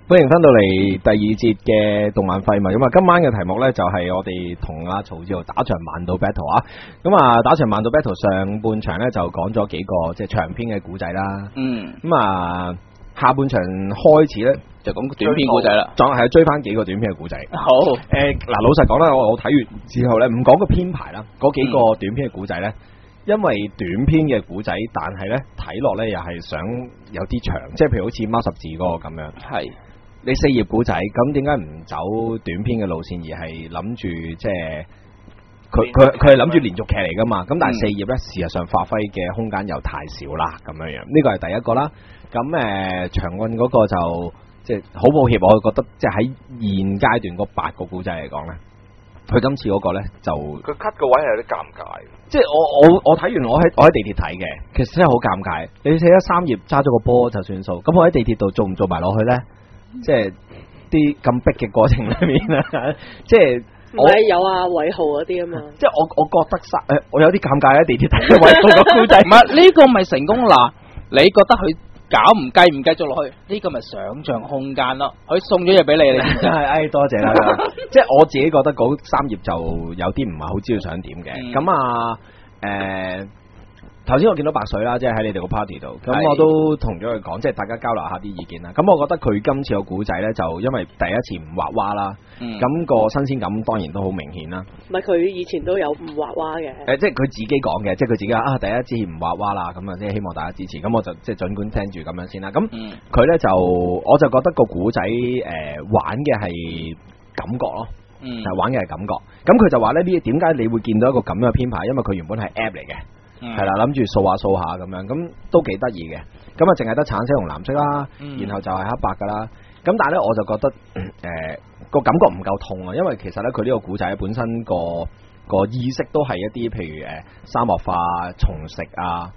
歡迎翻到嚟第二節嘅動漫廢物。咁啊，今晚嘅題目呢，就係我哋同阿曹志豪打場漫道 battle 啊。咁啊，打場漫道 battle 上半場呢，就講咗幾個即係長篇嘅古仔啦。咁啊，下半場開始呢，就講短篇古仔啦，仲係追翻幾個短篇嘅古仔。好，嗱，老實講啦，我睇完之後呢，唔講個編排啦，嗰幾個短篇嘅古仔呢。因為短篇嘅古仔，但係呢睇落呢又係想有啲長，即係譬如好似貓十字嗰個咁樣。係你4頁古仔，咁點解唔走短篇嘅路線，而係諗住即係佢係諗住連續劇嚟噶嘛？咁但係4頁呢，事實上發揮嘅空間又太少啦，咁樣樣。呢個係第一個啦。咁長運嗰個就即係好抱歉，我覺得即係喺現階段嗰8個古仔嚟講呢。佢今次嗰個咧就佢 cut 個位係有啲尷尬， 即係我睇完我喺地鐵睇嘅，其實真係好尷尬。你寫咗3頁揸咗個波就算數，咁我喺地鐵度做唔做埋落去咧？即係啲咁逼嘅過程裏面啊，即係唔係有阿偉豪嗰啲啊嘛。 即係我覺得我有啲尷尬喺地鐵睇偉豪個故仔。 唔係呢個咪成功啦？你覺得佢？搞唔繼續落去，呢個咪想像空間咯。佢送咗嘢俾你，你真係多謝啦。即係我自己覺得嗰3頁就有啲唔係好知道想點嘅。咁頭先我見到白水啦，即係喺你哋個 party 度，咁我都同咗佢講，即係大家交流下啲意見啦。咁我覺得佢今次個古仔呢，就因為第一次唔畫畫啦，咁個新鮮感當然都好明顯啦。 唔係佢以前都有唔畫畫嘅， 即係佢自己講嘅，即係佢自己第一次唔畫畫啦，咁啊，即係希望大家支持。咁我就即係儘管聽住咁樣先啦。咁佢呢，就我就覺得個古仔玩嘅係感覺咯，玩嘅係感覺。咁佢就話呢啲點解你會見到一個咁樣嘅編排？因為佢原本係 app 嚟嘅。係啦，諗住掃下咁樣，咁都幾得意嘅。咁啊，淨係得橙色同藍色啦，然後就係黑白噶啦。咁但係咧，我就覺得個感覺唔夠痛啊，因為其實咧佢呢個古仔本身個意識都係一啲譬如沙漠化、蟲食啊，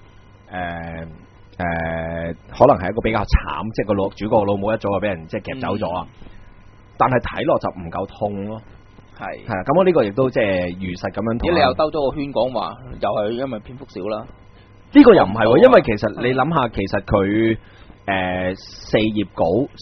可能係一個比較慘，即係個主角老母一早就俾人即係夾走咗啊。但係睇落就唔夠痛咯。係啊，咁我呢個亦都即係如實咁樣。 你又兜咗個圈講話，又係因為篇幅少啦。 呢個又唔係喎，因為其實你諗下，其實佢4頁稿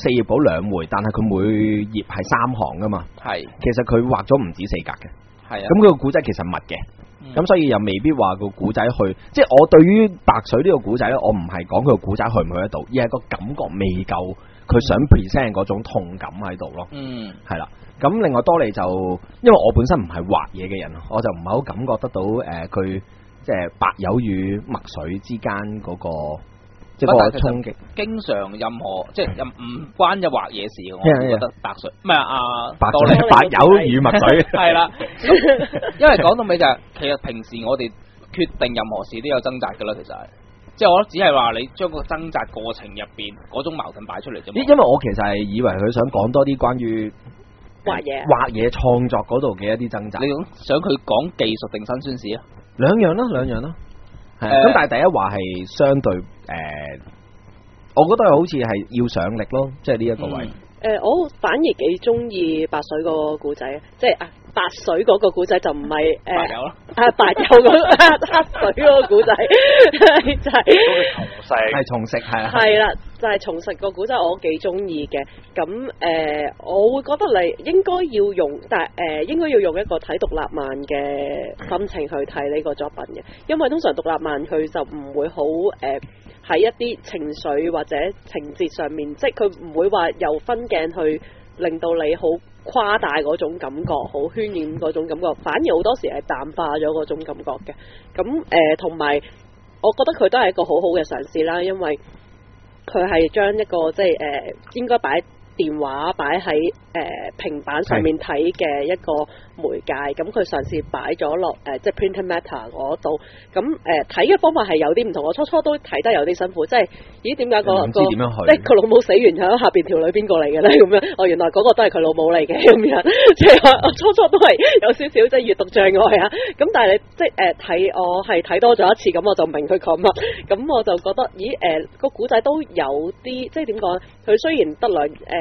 2回，但係佢每頁係3行噶嘛。係，其實佢畫咗唔止4格嘅。係啊，咁佢個古仔其實密嘅，咁所以又未必話個古仔去，即係我對於白水呢個古仔咧，我唔係講佢個古仔去唔去得到，而係個感覺未夠佢想 present 嗰種痛感喺度咯。係啦。咁另外多利就，因為我本身唔係畫嘢嘅人，我就唔係好感覺得到佢即係白油與墨水之間嗰個即係嗰個衝擊。經常任何即係唔關一畫嘢事，我覺得白水咩多利白油與墨水係啦。因為講到尾就係，其實平時我哋決定任何事都有掙扎噶啦，其實係。即係我只係話你將個掙扎過程入邊嗰種矛盾擺出嚟啫。因為我其實係以為佢想講多啲關於畫嘢創作嗰度嘅一啲掙扎。你想佢講技術定辛酸史啊？兩樣咯。咁但係第一話係相對我覺得好似係要上力咯，即係呢一個位。 我反而幾中意白水個故仔，即係白水嗰個古仔就唔係白油咯，白油嗰黑水嗰個古仔就係重食係啦，就係重食個古仔我幾中意嘅。咁我會覺得你應該要用，但係應該要用一個睇獨立漫嘅心情去睇呢個作品嘅，因為通常獨立漫佢就唔會好喺一啲情緒或者情節上面，即係佢唔會話由分鏡去令到你好誇大嗰種感覺，好渲染嗰種感覺，反而好多時係淡化咗嗰種感覺嘅。咁同埋我覺得佢都係一個好好嘅嘗試啦，因為佢係將一個即係應該擺電話擺喺平板上面睇嘅一個媒介，咁佢嘗試擺咗落即係 printed matter 嗰度，咁睇嘅方法係有啲唔同，我初初都睇得有啲辛苦，即係咦點解即係佢老母死完喺下邊條女邊個嚟嘅咧咁樣？原來嗰個都係佢老母嚟嘅咁樣，即係我初初都係有少少即係閱讀障礙啊！咁但係你即係睇我係睇多咗一次，咁我就明佢講乜，咁我就覺得咦個古仔都有啲即係點講？佢雖然得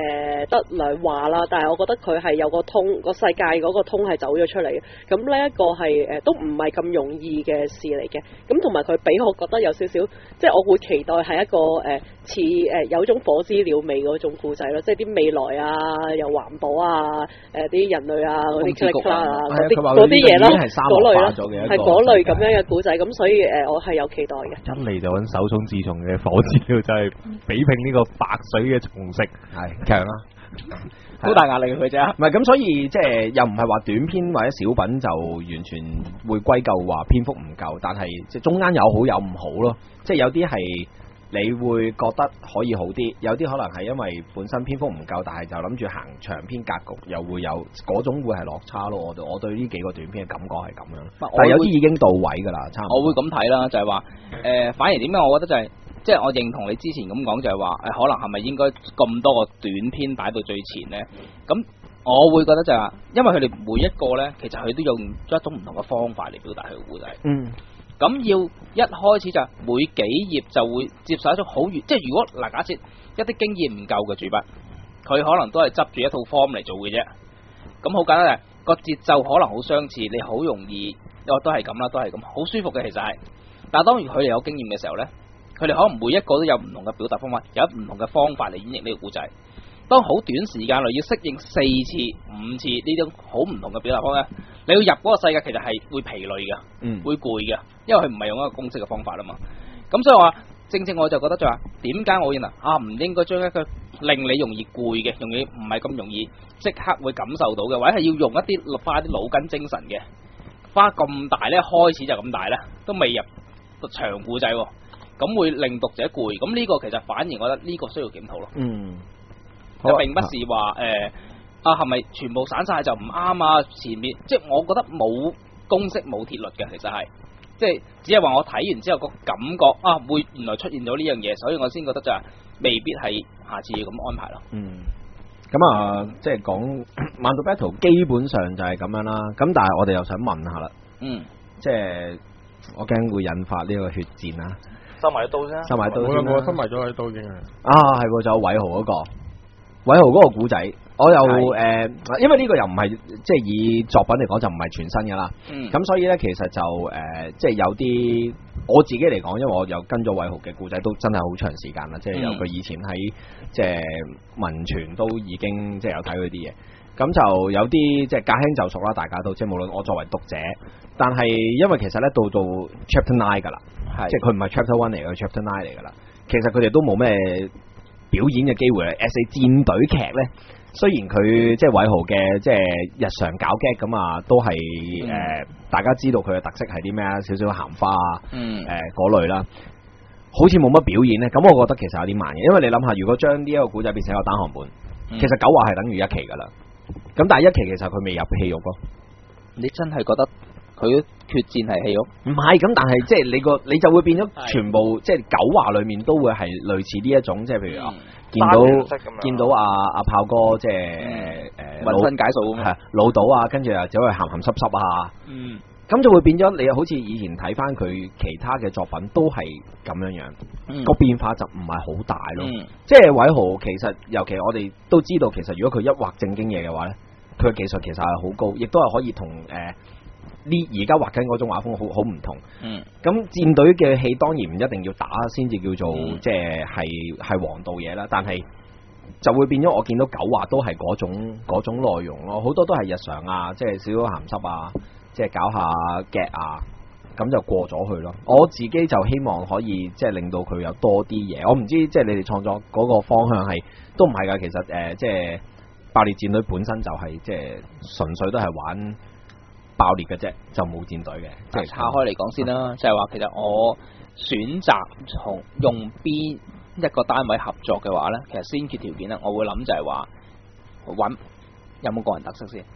得兩話啦，但係我覺得佢係有個通，個世界嗰個通係走咗出嚟嘅。咁呢一個係都唔係咁容易嘅事嚟嘅。咁同埋佢俾我覺得有少少，即係我會期待係一個似有種火之鳥味嗰種故仔咯，即係啲未來啊，又環保啊，啲人類啊嗰啲 click 啊嗰啲嘢咯，嗰類咯，係嗰類咁樣嘅故仔。咁所以我係有期待嘅。 一嚟就揾手塚治虫嘅火之鳥，就係比拼呢個白水嘅蟲食， 係強啊！ 好大壓力佢啫， 唔係咁，所以即係又唔係話短篇或者小品就完全會歸咎話篇幅唔夠，但係即係中間有好有唔好咯。即係有啲係你會覺得可以好啲，有啲可能係因為本身篇幅唔夠，但係就諗住行長篇格局，又會有嗰種會係落差咯。我對呢幾個短篇嘅感覺係咁樣，但係有啲已經到位㗎啦，差唔多。 我會咁睇啦，就係話反而點解我覺得就係、即係我認同你之前咁講，就係話可能係咪應該咁多個短篇擺到最前呢？咁我會覺得就係話，因為佢哋每一個呢，其實佢都用咗一種唔同嘅方法嚟表達佢嘅故仔。咁要一開始就每幾頁就會接受一種好即係如果嗱，假設一啲經驗唔夠嘅主筆，佢可能都係執住一套 form 嚟做嘅啫。咁好簡單嘅，個節奏可能好相似，你好容易都係咁啦，都係咁，好舒服嘅其實係。但係當然佢哋有經驗嘅時候呢，佢哋可能每一個都有唔同嘅表達方法，有唔同嘅方法嚟演繹呢個故仔。當好短時間內要適應4次、5次呢種好唔同嘅表達方法，你要入嗰個世界其實係會疲累嘅，會攰嘅，因為佢唔係用一個公式嘅方法啦嘛。咁所以話，正我就覺得就話，點解我認為唔應該將一個令你容易攰嘅，容易唔係咁容易即刻會感受到嘅，或者係要用一啲花啲腦筋精神嘅，花咁大呢，開始就咁大呢，都未入長故仔，咁會令讀者攰。咁呢個其實反而我覺得呢個需要檢討咯。就並不是話係咪全部散晒就唔啱啊？前面即係我覺得冇公式冇鐵律嘅，其實係即係只係話我睇完之後個感覺會原來出現咗呢樣嘢，所以我先覺得就係未必係下次要咁安排咯。 咁即係講萬道 battle 基本上就係咁樣啦。咁但係我哋又想問下啦，即係我驚會引發呢個血戰啊！ 收埋刀先， 收埋刀先啦， 我收埋咗喺刀已經係係，仲有偉豪嗰個。偉豪嗰個古仔，我又因為呢個又唔係即係以作品嚟講就唔係全新噶啦，咁所以呢，其實就即係有啲我自己嚟講，因為我又跟咗偉豪嘅古仔都真係好長時間啦，即係由佢以前喺即係文傳都已經即係有睇佢啲嘢，咁就有啲即係駕輕就熟啦，大家都即係無論我作為讀者，但係因為其實呢，到 Chapter 9噶啦，即係佢唔係 Chapter 1嚟嘅 Chapter 9嚟噶啦，其實佢哋都冇咩表演嘅機會咧。S.A. 戰隊劇呢，雖然佢即係偉豪嘅即係日常搞 gag 咁都係大家知道佢嘅特色係啲咩啊？少少鹹花嗰類啦，好似冇乜表演呢。咁我覺得其實有啲慢嘅，因為你諗下，如果將呢一個古仔變成一個單行本，其實9話係等於1期噶啦。咁但係1期其實佢未入戲肉咯。 你真係覺得佢決戰係戲肉？唔係咁，但係即係你就會變咗全部即係9話裏面都會係類似呢一種，即係譬如見到阿炮哥即係渾身解數老到啊，跟住又走去鹹鹹濕濕啊，咁就會變咗你好似以前睇翻佢其他嘅作品都係咁樣個變化就唔係好大咯。即係偉豪其實尤其我哋都知道，其實如果佢一畫正經嘢嘅話呢，佢嘅技術其實係好高，亦都係可以同呢而家畫緊嗰種畫風好唔同。咁戰隊嘅戲當然唔一定要打先至叫做即係王道嘢啦，但係就會變咗我見到9話都係嗰種內容咯，好多都係日常啊，即係少少鹹濕啊，即係搞下 gag 啊，咁就過咗去咯。我自己就希望可以即係令到佢有多啲嘢。我唔知即係你哋創作嗰個方向係都唔係噶，其實即係爆裂戰隊本身就係即係純粹都係玩爆裂嘅啫，就冇戰隊嘅。即係拆開嚟講先啦，就係話其實我選擇用邊一個單位合作嘅話呢，其實先決條件呢，我會諗就係話揾有冇個人特色先。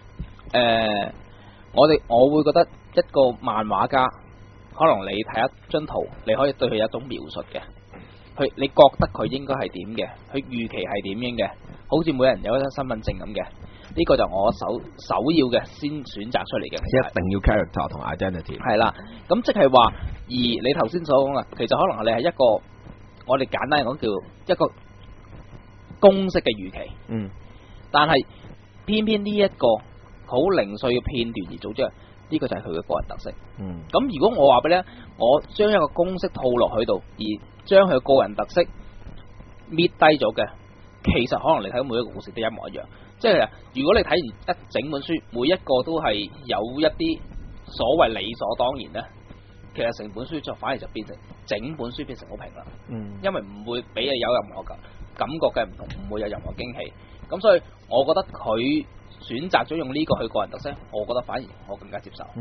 我會覺得一個漫畫家，可能你睇一張圖，你可以對佢有一種描述嘅，你覺得佢應該係點嘅，佢預期係點樣嘅，好似每人有一張身份證咁嘅。呢個就我首要嘅先選擇出嚟嘅， 一定要 character 同 identity。係啦，咁即係話，而你頭先所講嘅，其實可能你係一個，我哋簡單嚟講叫一個公式嘅預期。但係偏偏呢一個好零碎嘅片段而做出嚟，呢個就係佢嘅個人特色。咁如果我話俾你，我將一個公式套落去度，而將佢個人特色搣低咗嘅，其實可能你睇到每一個故事都一模一樣。即係如果你睇完一整本書，每一個都係有一啲所謂理所當然呢，其實成本書就反而就變成整本書變成好平啦。因為唔會俾你有任何感覺嘅唔同，唔會有任何驚喜。咁所以我覺得佢選擇咗用呢個去個人特色，我覺得反而我更加接受。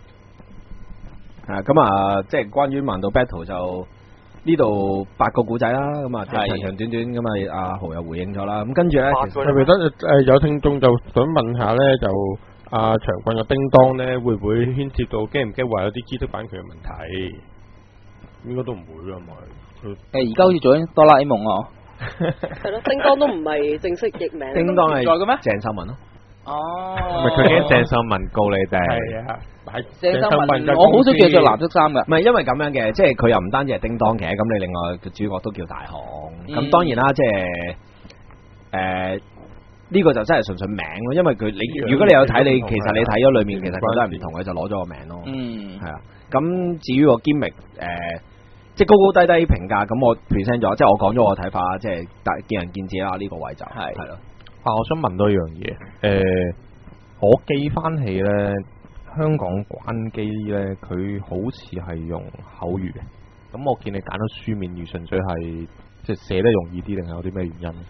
咁啊，即係關於萬島 battle 就呢度8個故仔啦，咁啊長長短短，咁啊阿豪又回應咗啦。咁跟住咧， 係咪得有聽眾就想問下咧，就阿長棍嘅叮當咧，會唔會牽涉到驚唔驚話有啲知識版權嘅問題？應該都唔會㗎嘛。 而家好似做緊哆啦 A 夢啊！ 係咯，叮當都唔係正式譯名。 叮當係在嘅咩？ 鄭秀文咯。 唔係佢驚鄭秀文告你哋。 係啊， 鄭秀文我好少叫着藍色衫噶。 唔係因為咁樣嘅，即係佢又唔單止係叮當嘅，咁你另外個主角都叫大雄。咁當然啦，即係呢個就真係純粹名咯，因為佢你如果你有睇，你其實你睇咗裏面，其實佢都係唔同嘅，就攞咗個名咯。係啊。咁至於個 gimmick 即係高高低低評價，咁我 present 咗，即係我講咗我睇法啦，即係見仁見智啦。呢個位就係咯。 我想問多一樣嘢，我記翻起咧，香港關機咧，佢好似係用口語嘅。咁我見你揀咗書面語，純粹係即係寫得容易啲，定係有啲咩原因？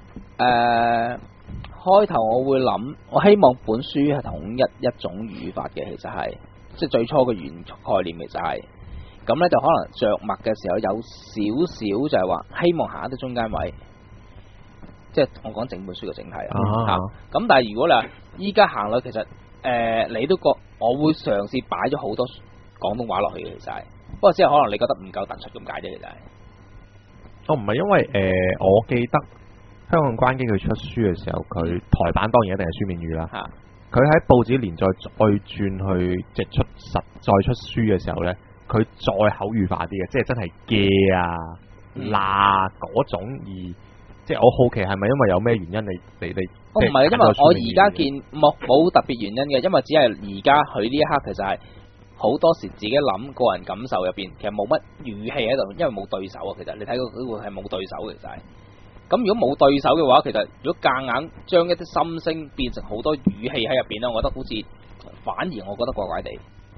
開頭我會諗，我希望本書係統一一種語法嘅，其實係即係最初嘅原概念，其實係咁咧，就可能着墨嘅時候有少少就係話希望行一啲中間位。即係我講整本書嘅整體咁但係如果你話依家行落，其實你都覺我會嘗試擺咗好多廣東話落去嘅，其實係，不過只係可能你覺得唔夠突出咁解啫，其實係。 唔係因為我記得香港關機佢出書嘅時候，佢台版當然一定係書面語啦。佢喺報紙連載再轉去即係再出書嘅時候咧，佢再口語化啲嘅，即係真係嘅啊嗱嗰種而。即係我好奇係咪因為有咩原因你唔係，因為我而家見冇特別原因嘅，因為只係而家佢呢一刻其實係好多時自己諗個人感受入邊，其實冇乜語氣喺度，因為冇對手啊。其實你睇到嗰個係冇對手嘅，其實係。咁如果冇對手嘅話，其實如果夾硬將一啲心聲變成好多語氣喺入邊咧，我覺得好似反而我覺得怪怪地。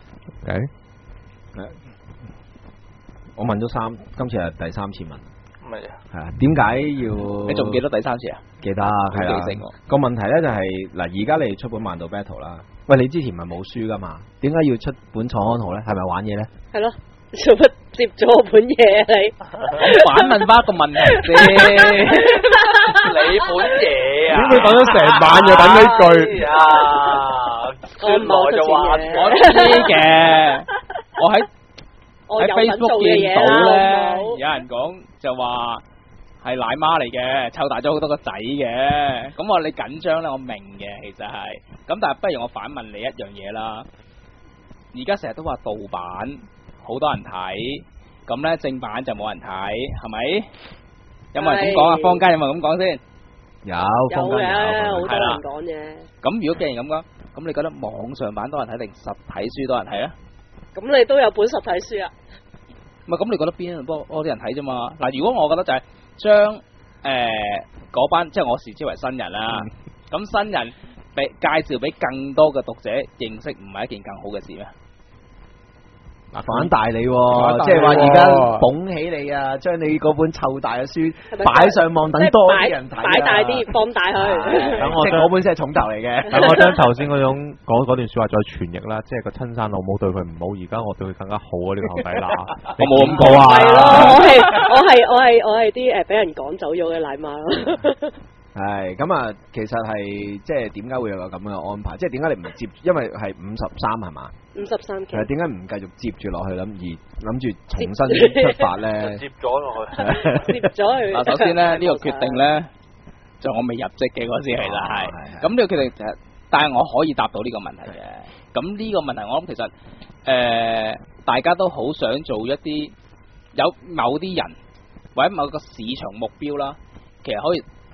我問咗今次係第3次問。 乜嘢？ 係啊，點解要？ 你仲記得第3次啊？ 記得，係啦。個問題咧就係嗱，而家你出本萬島 battle 啦，喂，你之前唔係冇書噶嘛？點解要出本創刊號咧？係咪玩嘢咧？ 係咯，做乜接咗我本嘢啊你？ 反問翻一個問題先， 你本嘢啊？ 點會講咗成晚就等呢句啊？咁耐就話我知嘅，我喺 Facebook 見到咧，有人講就話係奶媽嚟嘅，湊大咗好多個仔嘅。咁我你緊張咧，我明嘅，其實係。咁但係不如我反問你一樣嘢啦。而家成日都話盜版好多人睇，咁咧正版就冇人睇，係咪？有冇人咁講啊？坊間有冇咁講先？ 有，坊間有， 好多人講嘅。 咁如果既然咁講，咁你覺得網上版多人睇定實體書多人睇啊？ 咁你都有本實體書啊？ 唔係，咁你覺得邊多啲人睇啫嘛？嗱，如果我覺得就係將嗰班即係我視之為新人啦，咁新人介紹俾更多嘅讀者認識，唔係一件更好嘅事咩？ 反大你，即係話而家捧起你啊，將你嗰本湊大嘅書擺上網，等多啲人睇， 擺大啲，放大佢。 等我嗰本先係重頭嚟嘅。 等我將頭先嗰種嗰段說話再傳譯啦，即係個親生老母對佢唔好，而家我對佢更加好啊！呢個後底乸，我冇咁講啊。 係咯，我係啲俾人趕走咗嘅奶媽咯。 係咁啊，其實係即係點解會有個咁嘅安排？即係點解你唔接？因為係53係嘛？53期。係點解唔繼續接住落去諗住重新出發咧？ 接咗落去， 接咗去。 首先咧，呢個決定咧，就我未入職嘅嗰時其實係。咁呢個決定其實，但係我可以答到呢個問題嘅。咁呢個問題我諗其實大家都好想做一啲有某啲人或者某個市場目標啦，其實可以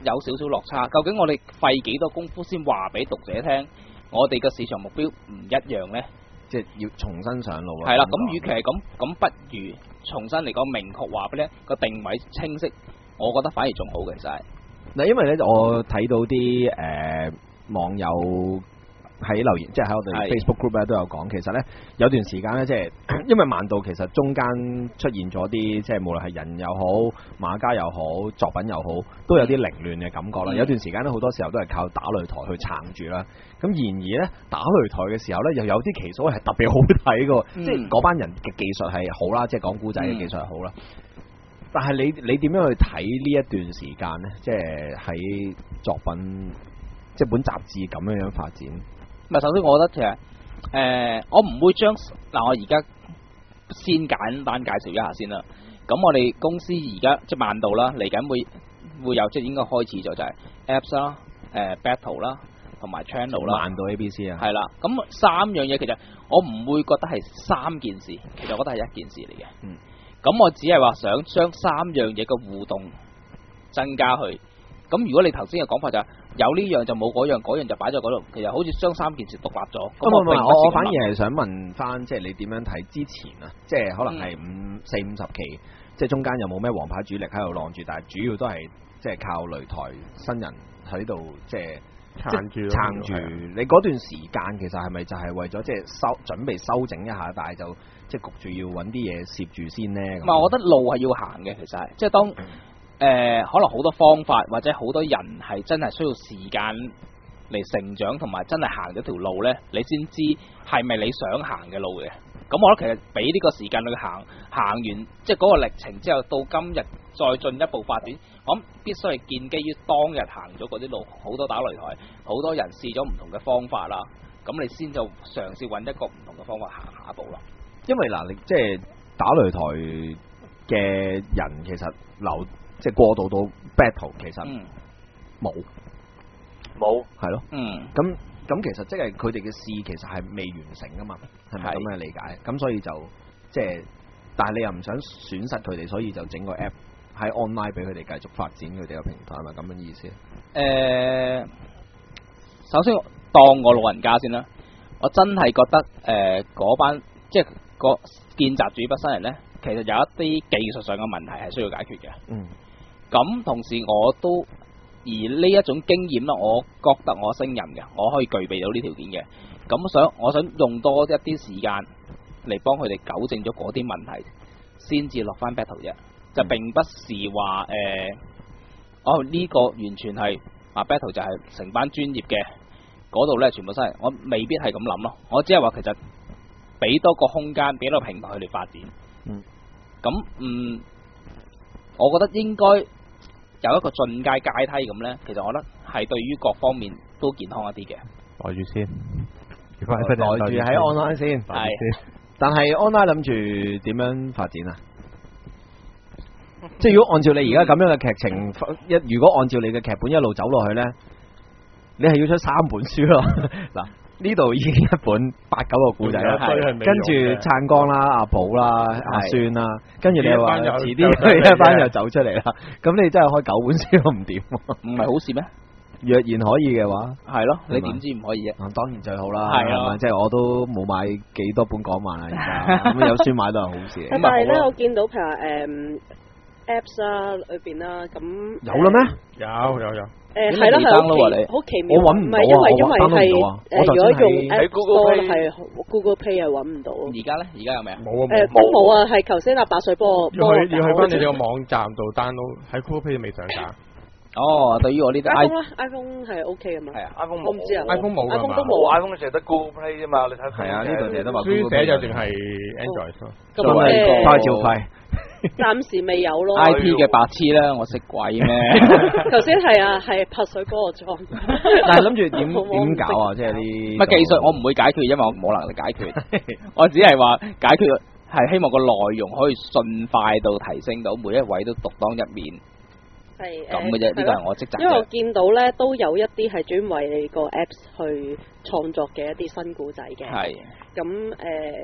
有少少落差。究竟我哋費幾多功夫先話俾讀者聽，我哋嘅市場目標唔一樣呢？ 即係要重新上路啊！ 係啦，咁與其係咁不如重新嚟講明確話俾你個定位清晰，我覺得反而仲好嘅，其實係嗱，因為咧我睇到啲網友喺留言，即係喺我哋 Facebook group 咧都有講，其實咧有段時間咧，即係因為漫道其實中間出現咗啲，即係無論係人又好、馬家又好、作品又好，都有啲凌亂嘅感覺啦。有段時間咧，好多時候都係靠打擂台去撐住啦。咁然而咧，打擂台嘅時候咧，又有啲期數係特別好睇嘅，即係嗰班人嘅技術係好啦，即係講古仔嘅技術係好啦。但係你點樣去睇呢一段時間咧？即係喺作品，即係本雜誌咁樣發展。 首先我覺得其實我唔會將我而家先簡單介紹一下先啦。咁我哋公司而家即係漫道啦，嚟緊會有即係應該開始咗就係 Apps 啦、Battle 啦同埋 Channel 啦。 漫道 ABC 啊， 係啦。咁三樣嘢其實我唔會覺得係三件事，其實我覺得係一件事嚟嘅。咁我只係話想將三樣嘢嘅互動增加去。咁如果你頭先嘅講法就係有呢樣就冇嗰樣，嗰樣就擺咗嗰度，其實好似將三件事獨立咗。 我反而係想問翻，即係你點樣睇之前啊？即係可能係50期，即係中間有冇咩王牌主力喺度晾住，但係主要都係即係靠擂台新人喺度即係撐住。你嗰段時間其實係咪就係為咗即係準備修整一下，但係就即係焗住要揾啲嘢攝住先呢？ 唔係，我覺得路係要行嘅，其實係即係當。可能好多方法或者好多人係真係需要時間嚟成長，同埋真係行咗條路呢，你先知係咪你想行嘅路嘅。咁我覺得其實俾呢個時間去行完，即係嗰個歷程之後，到今日再進一步發展，我諗必須係建基於當日行咗嗰啲路，好多打擂台，好多人試咗唔同嘅方法啦，咁你先就嘗試揾一個唔同嘅方法行下一步啦。因為你即係打擂台嘅人其實即係過渡到 battle 其實冇係咯，咁其實即係佢哋嘅事其實係未完成噶嘛，係咪咁嘅理解？咁所以就即係，但係你又唔想損失佢哋，所以就整個 app 喺 online 俾佢哋繼續發展佢哋嘅平台，係咪咁嘅意思？ 首先當我老人家先啦，我真係覺得嗰班即係個見習主筆新人呢，其實有一啲技術上嘅問題係需要解決嘅。咁同時我都而呢一種經驗啦，我覺得我勝任嘅，我可以具備到呢條件嘅。咁我想用多一啲時間嚟幫佢哋糾正咗嗰啲問題，先至落翻 battle 啫。就並不是話呢個完全係battle 就係成班專業嘅嗰度呢，全部新人，我未必係咁諗咯。我只係話其實俾多個空間，俾多個平台佢哋發展。我覺得應該有一個進階階梯咁呢，其實我覺得係對於各方面都健康一啲嘅。 袋住先， 袋住喺 online 先。係，但係 online 諗住點樣發展啊？即係如果按照你而家咁樣嘅劇情，如果按照你嘅劇本一路走落去呢，你係要出3本書咯。嗱，呢度已經一本8-9個故仔啦，跟住燦光啦、阿寶啦、阿孫啦，跟住你話遲啲一班又走出嚟啦，咁你真係開9本書都唔掂， 唔係好事咩？ 若然可以嘅話， 係咯，你點知唔可以啫？ 當然最好啦，係啊，即係我都冇買幾多本港漫啦，而家咁有書買都係好事。 但係咧，我見到譬如Apps 啊裏邊啦，咁有啦咩？ 有。 係咯，係好奇妙。 我揾唔到啊！ 因為係如果用 App Store 係 Google Play 係揾唔到。 而家咧？而家有未啊？ 冇啊！ 冇啊！係頭先阿白水波要去翻你哋個網站度 download，喺 Google Play 未上架。 對於我呢啲 iPhone 係 OK 嘅嘛？ 係啊 ，iPhone 我唔知啊 ，iPhone 冇 ，iPhone 都冇 ，iPhone 淨係得 Google Play 啫嘛，你睇係啊，呢度淨係得話書寫就淨係 Android 咯， 咁快照快。 暫時未有咯。 I T 嘅白痴啦，我識鬼咩？ 頭先係啊，係拍水嗰個裝。 但係諗住點搞啊？即係啲乜技術我唔會解決，因為我冇能力解決。我只係話解決係希望個內容可以盡快到提升到每一位都獨當一面。係咁嘅啫，呢個係我職責。 因為我見到咧都有一啲係專為你個 Apps 去創作嘅一啲新故仔嘅。係。咁其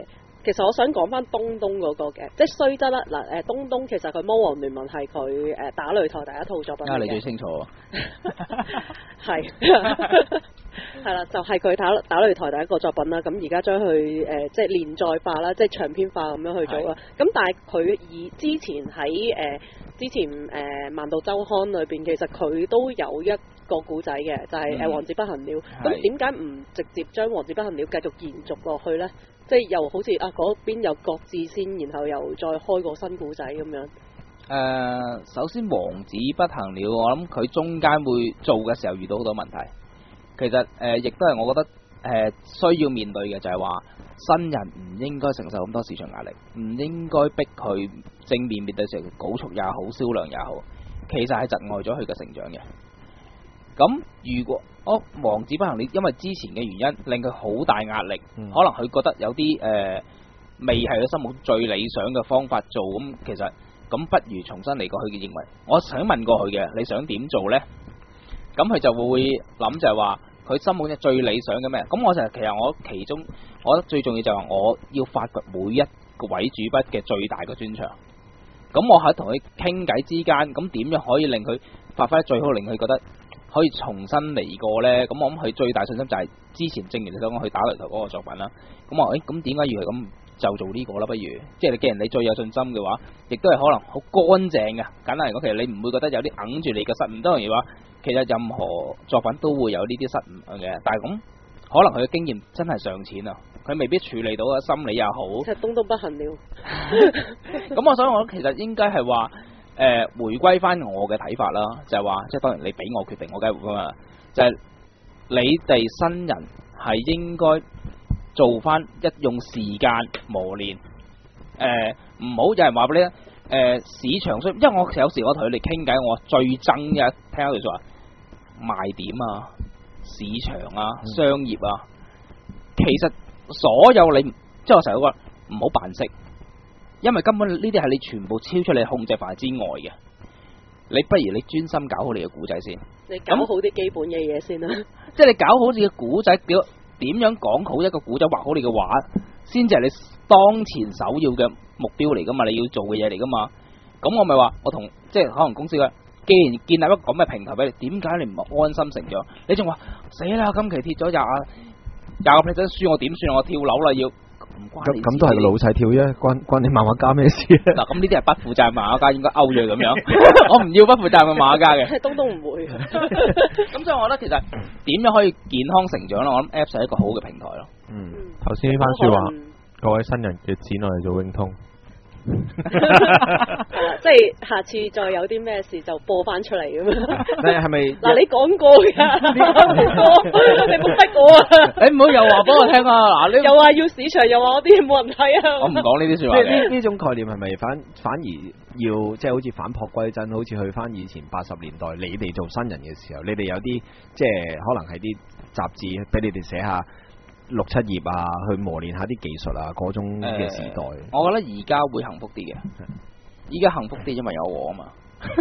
其實我想講翻東東嗰個嘅，即係雖則啦嗱東東其實佢魔王聯盟係佢打擂台第一套作品嚟嘅。 你最清楚。 係係啦，就係佢打擂台第一個作品啦。咁而家將佢即係連載化啦，即係長篇化咁樣去做啦。咁但係佢之前喺漫道周刊裏邊，其實佢都有一個古仔嘅，就係王子不行了。咁點解唔直接將王子不行了繼續延續落去呢？即係又好似嗰邊又擱置先，然後又再開個新古仔咁樣。 首先王子不行了，我諗佢中間會做嘅時候遇到好多問題。其實亦都係我覺得需要面對嘅，就係話新人唔應該承受咁多市場壓力，唔應該逼佢正面面對成稿速也好，銷量也好，其實係窒礙咗佢嘅成長嘅。咁如果王子不行了，因為之前嘅原因令佢好大壓力，可能佢覺得有啲未係佢心目中最理想嘅方法做，咁其實咁不如重新嚟過。佢嘅認為，我想問過佢嘅，你想點做呢？咁佢就會諗就係話佢心目中最理想嘅咩？咁我其實我其中我覺得最重要就係我要發掘每一個位主筆嘅最大嘅專長。咁我喺同佢傾偈之間，咁點樣可以令佢發揮得最好，令佢覺得可以重新嚟過呢？咁我諗佢最大信心就係之前正如你所講去打擂台嗰個作品啦。咁我咁點解要係咁就做呢個啦？不如即係既然你最有信心嘅話，亦都係可能好乾淨嘅。簡單嚟講，其實你唔會覺得有啲揞住你嘅失誤。當然話，其實任何作品都會有呢啲失誤嘅，但係咁可能佢嘅經驗真係尚淺啊，佢未必處理到嘅心理又好。 其實東東不行了。 咁我想講，其實應該係話回歸翻我嘅睇法啦，就係話，即係當然你俾我決定，我梗係會嘛，就係你哋新人係應該做翻用時間磨練，唔好有人話俾你市場需要，因為我有時我同佢哋傾偈，我最憎嘅聽佢就話賣點啊、市場啊、商業啊，其實所有你即係我成日都話唔好扮識，因為根本呢啲係你全部超出你控制範圍之外嘅。你不如你專心搞好你嘅古仔先， 你搞好啲基本嘅嘢先啦。 即係你搞好你嘅古仔，點樣講好一個古仔，畫好你嘅畫，先至係你當前首要嘅目標嚟噶嘛，你要做嘅嘢嚟噶嘛。咁我咪話我同即係可能公司嘅，既然建立一個咁嘅平台俾你，點解你唔安心成長？你仲話死啦，今期貼咗廿個 percent 輸，我點算？我跳樓啦要。 咁都係個老細跳啫，關你漫畫家咩事嗱，咁呢啲係不負責任漫畫家應該勾咗咁樣，我唔要不負責任嘅漫畫家嘅。 東東唔會。 咁所以我覺得其實點樣可以健康成長咯？我諗 Apps 係一個好嘅平台咯。 頭先呢番說話，各位新人嘅剪落嚟做永通。 即係下次再有啲咩事就播翻出嚟咁樣。 你係咪嗱？你講過噶，你冇逼我啊！ 你唔好又話俾我聽啊！嗱，你又話要市場，又話我啲嘢冇人睇啊！ 我唔講呢啲說話嘅。 呢種概念係咪反而要即係好似返璞歸真，好似去翻以前80年代你哋做新人嘅時候，你哋有啲即係可能係啲雜誌俾你哋寫下6、7頁啊，去磨練下啲技術啊，嗰種嘅時代。 我覺得而家會幸福啲嘅，依家幸福啲，因為有我啊嘛。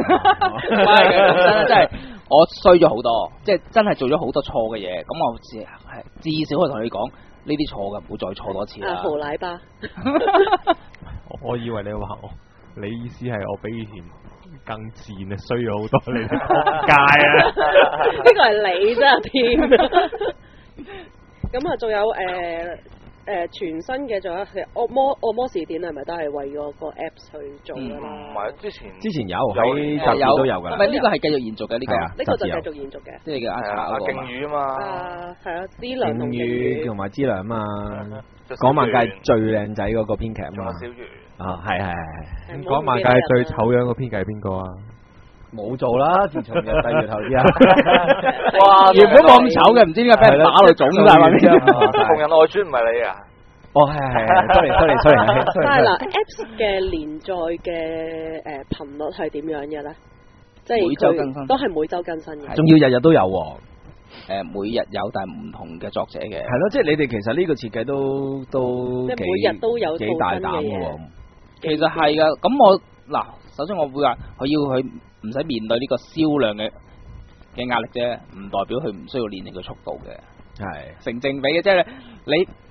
真係我衰咗好多，即係真係做咗好多錯嘅嘢。咁我至少可以同你講，呢啲錯嘅唔好再錯多次啦。 豪奶巴。 我以為你話你意思係我比以前更賤啊，衰咗好多，你哋仆街啊！ 呢個係你真係添。咁啊，仲有全新嘅，仲有惡魔時點係咪都係為咗個 Apps 去做噶啦？ 唔係，之前有喺雜誌都有噶啦。 唔係呢個係繼續延續嘅呢個， 呢個就繼續延續嘅。 即係叫阿勁魚啊嘛。 係啊，之良同勁魚同埋之良啊嘛。講萬界最靚仔嗰個編劇啊嘛。 小魚。 啊，係。 講萬界最醜樣個編劇係邊個啊？ 冇做啦，自從入第月頭之後。 哇！原本冇咁醜嘅，唔知點解俾人打到腫晒嘛？ 同人外傳唔係你啊？ 哦，係，sorry。 但係嗱 ，Apps 嘅連載嘅頻率係點樣嘅咧？即係每週更新， 都係每週更新嘅。 仲要日日都有喎。 每日有，但係唔同嘅作者嘅。 係咯，即係你哋其實呢個設計都即係每日都有幾大膽嘅喎。 其實係㗎，咁我嗱，首先我會話佢要去。唔使面對呢個銷量嘅壓力啫，唔代表佢唔需要練你嘅速度嘅。係成正比嘅，即係你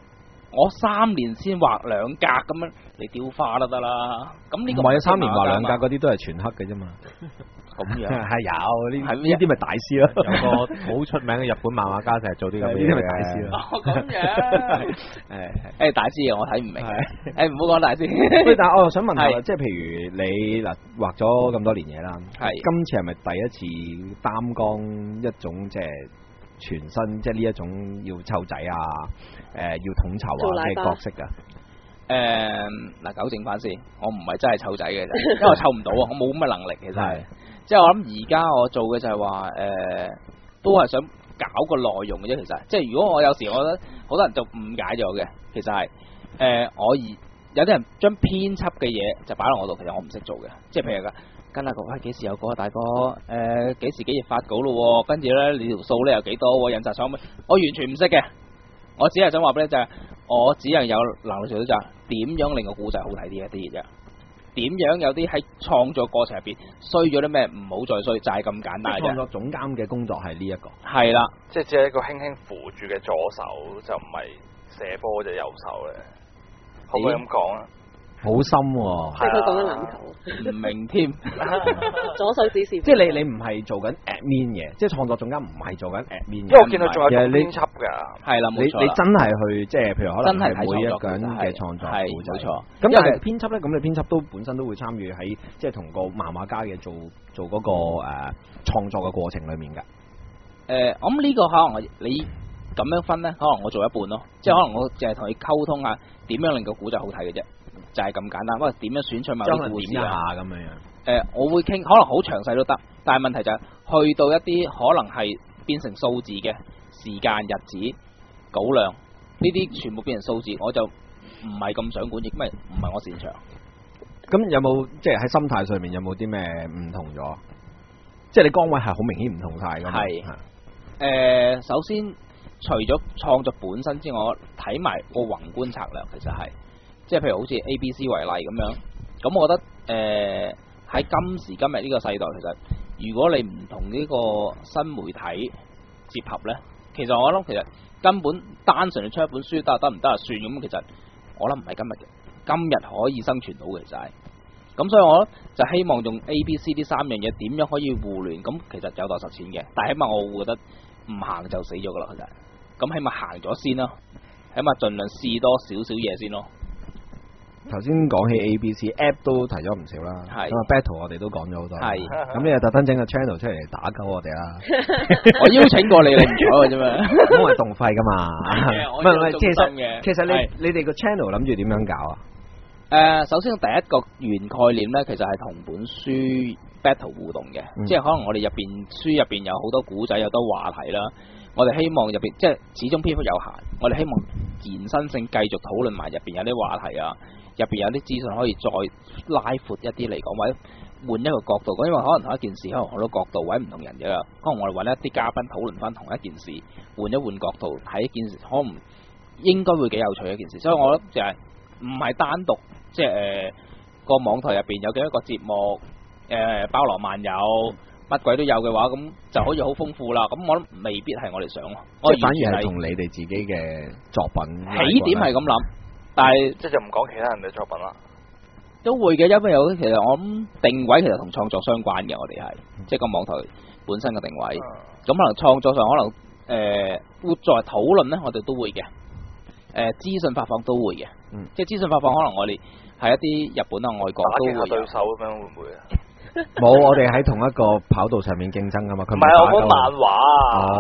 我3年先畫2格咁樣，你雕花都得啦。咁呢個唔係3年畫2格嗰啲都係全黑嘅啫嘛。 咁樣係有呢啲咪大師咯， 有個好出名嘅日本漫畫家成日做啲咁嘅嘢， 呢啲咪大師咯。 咁樣大師嘅我睇唔明，唔好講大師。 喂，但係我又想問下，即係譬如你嗱畫咗咁多年嘢啦，今次係咪第一次擔當一種即係全新即係呢一種要湊仔啊，要統籌啊嘅角色㗎？ 嗱，糾正翻先，我唔係真係湊仔嘅，因為我湊唔到啊，我冇咁嘅能力其實係。即係我諗而家我做嘅就係話都係想搞個內容嘅啫。其實即係如果我有時我覺得好多人就誤解咗嘅，其實係有啲人將編輯嘅嘢就擺落我度，其實我唔識做嘅。即係譬如跟下個幾時有個大哥幾時幾日發稿咯，跟住咧你條數咧有幾多印刷廠，我完全唔識嘅。我只係想話俾你就係，我只係有能力做到就係點樣令個故仔好睇啲一啲嘅啫。點樣有啲喺創作過程入邊衰咗啲咩唔好再衰，就係咁簡單嘅啫。創作總監嘅工作係呢一個，係啦， 即係只係一個輕輕扶住嘅左手，就唔係射波隻右手咧。可唔可以咁講啊？ 好深喎， 係佢講緊籃球， 唔明添。 左手指示， 即係你唔係做緊 admin 嘅，即係創作總監唔係做緊 admin 嘅。 因為我見到仲有編輯㗎， 係啦，冇錯。 你真係去即係譬如可能係每一個人嘅創作， 係冇錯。咁但係編輯咧，咁你編輯都本身都會參與喺即係同個漫畫家嘅做嗰個創作嘅過程裡面㗎。 我諗呢個可能你咁樣分咧，可能我做一半咯，即係可能我淨係同你溝通下點樣令個古仔好睇嘅啫。就係咁簡單，不過點樣選取某啲故事下咁樣。 我會傾，可能好詳細都得，但係問題就係去到一啲可能係變成數字嘅時間、日子、稿量呢啲，全部變成數字，我就唔係咁想管，亦唔係我擅長。 咁有冇即係喺心態上面有冇啲咩唔同咗？即係你崗位係好明顯唔同晒㗎嘛？ 係。首先除咗創作本身之外，我睇埋個宏觀策略，其實係。即係譬如好似 ABC 為例咁樣，咁我覺得喺今時今日呢個世代，其實如果你唔同呢個新媒體結合呢，其實我諗其實根本單純出一本書得唔得啊算咁，其實我諗唔係今日可以生存到嘅，其實係。咁所以我就希望用 ABC 呢3樣嘢點樣可以互聯，咁其實有待實踐嘅，但係起碼我會覺得唔行就死咗噶啦，其實。咁起碼行咗先咯，起碼盡量試多少少嘢先咯。 頭先講起 ABC app 都提咗唔少啦，咁啊 Battle 我哋都講咗好多，咁你又特登整個 channel 出嚟打鳩我哋啦， 我邀請過你，你唔睬我啫嘛， 因為動費噶嘛，唔係其實你哋個 channel 諗住點樣搞啊？ 首先第一個原概念咧，其實係同本書 Battle 互動嘅，即係可能我哋書入邊有好多古仔，有好多話題啦。我哋希望入邊即係始終篇幅有限，我哋希望延伸性繼續討論埋入邊有啲話題啊。入邊有啲資訊可以再拉闊一啲嚟講，或者換一個角度講，因為可能同一件事可能好多角度或者唔同人嘅，可能我哋揾一啲嘉賓討論翻同一件事，換一換角度睇一件事，可能應該會幾有趣嘅一件事。所以我覺得就係唔係單獨即係個網台入邊有幾多個節目，包羅萬有，乜鬼都有嘅話，咁就可以好豐富啦。咁我諗未必係我哋想咯，我反而係同你哋自己嘅作品起點係咁諗。但係即係就唔講其他人嘅作品啦， 都會嘅，因為有啲其實我諗定位其實同創作相關嘅，我哋係即係個網台本身嘅定位。咁可能創作上可能會作為討論咧，我哋都會嘅。資訊發放都會嘅，即係資訊發放可能我哋係一啲日本啊、外國都會有。打擊下對手咁樣會唔會啊？ 冇，我哋喺同一個跑道上面競爭噶嘛。佢唔係我講漫畫啊！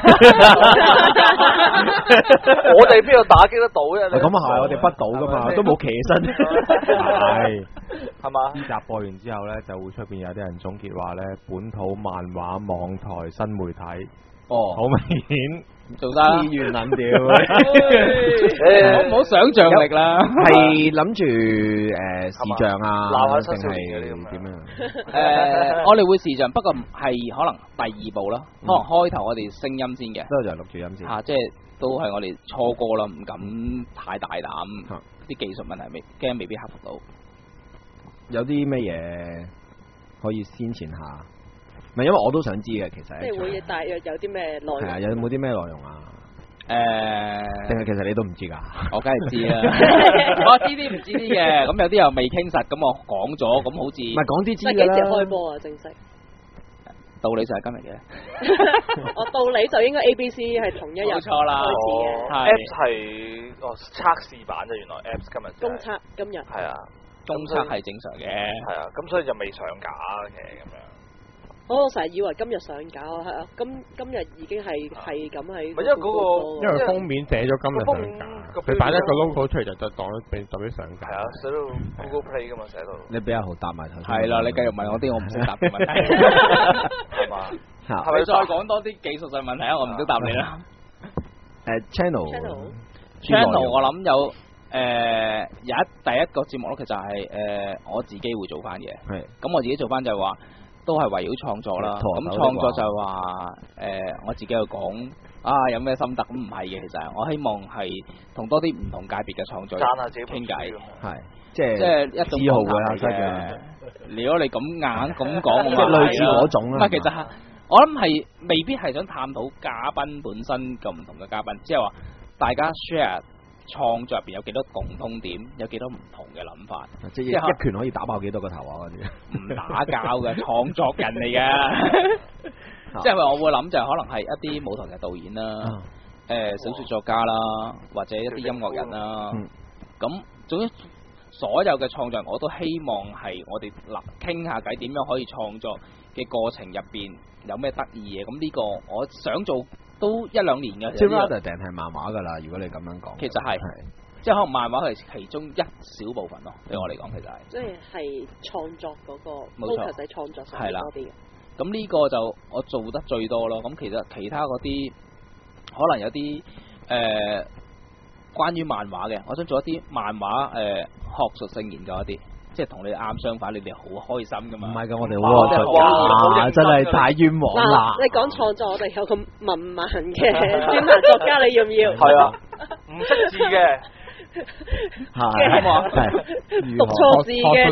我哋邊度打擊得到啫？ 咁啊係，我哋不到噶嘛，都冇企起身。 係嘛？呢集播完之後咧，就會出邊有啲人總結話咧，本土漫畫網台新媒體。好明顯做得自願諗掉， 唔好想像力啦。 係諗住視像啊，定係點樣？ 我哋會視像，不過係可能第2步啦。可能開頭我哋聲音先嘅， 都就係錄住音先。 即係都係我哋初哥啦，唔敢太大膽。啲技術問題驚未必克服到。 有啲咩嘢可以先前下？唔係，因為我都想知嘅，其實。 即係會大約有啲咩內容？ 係啊，有冇啲咩內容啊？ 定係其實你都唔知㗎？ 我梗係知啦，我知啲唔知啲嘅，咁有啲又未傾實，咁我講咗，咁好似唔係講啲知㗎啦。 幾時開波啊？正式道理就係今日嘅。 我道理就應該 ABC 係同一日開始冇錯啦嘅。 Apps 係測試版啫，原來 Apps 今日公測今日係啊， 公測係正常嘅。 係啊，咁所以就未上架嘅咁樣。 我成日以為今日上架，係啊，今日已經係咁喺。 因為嗰個因為封面寫咗今日上架，佢擺一個 logo 出嚟就當俾代表上架。 係啊，寫到 Google Play 噶嘛，寫到。 你比較好答埋頭。 係啦，你繼續問我啲我唔識答嘅問題。 係嘛？ 係咪再講多啲技術上問題啊？我唔識答你啦。channel 我諗有第一個節目咧，其實係我自己會做翻嘅。 係。 咁我自己做翻就係話。都係圍繞創作啦，咁創作就係話我自己去講有咩心得，咁唔係嘅，其實我希望係同多啲唔同界別嘅創作讚下自己傾偈， 係即係一種自豪嘅。 如果你咁硬咁講， 即係類似嗰種啦。 其實我諗係未必係想探討嘉賓本身咁唔同嘅嘉賓，即係話大家 share。創作入邊有幾多共通點，有幾多唔同嘅諗法， 即係一拳可以打爆幾多個頭啊！嗰啲唔打交嘅創作人嚟嘅，即係我會諗就係可能係一啲舞台嘅導演啦，小說作家啦，或者一啲音樂人啦，咁總之所有嘅創作人我都希望係我哋傾下偈，點樣可以創作嘅過程入邊有咩得意嘅，咁呢個我想做。都一兩年嘅， 即係 rather 定係漫畫㗎啦。如果你咁樣講， 其實係，即係可能漫畫係其中一小部分咯。對我嚟講，其實係， 即係創作嗰個 focus 喺創作上多啲嘅。 咁呢個就我做得最多咯。咁其實其他嗰啲可能有啲關於漫畫嘅，我想做一啲漫畫學術性研究一啲。即係同你啱相反，你哋好開心噶嘛？唔係噶，我哋哇，真係太冤枉啦！ 你講創作，我哋有個文盲嘅專欄作家，你要唔要？ 係啊，唔識字嘅， 係讀錯字嘅，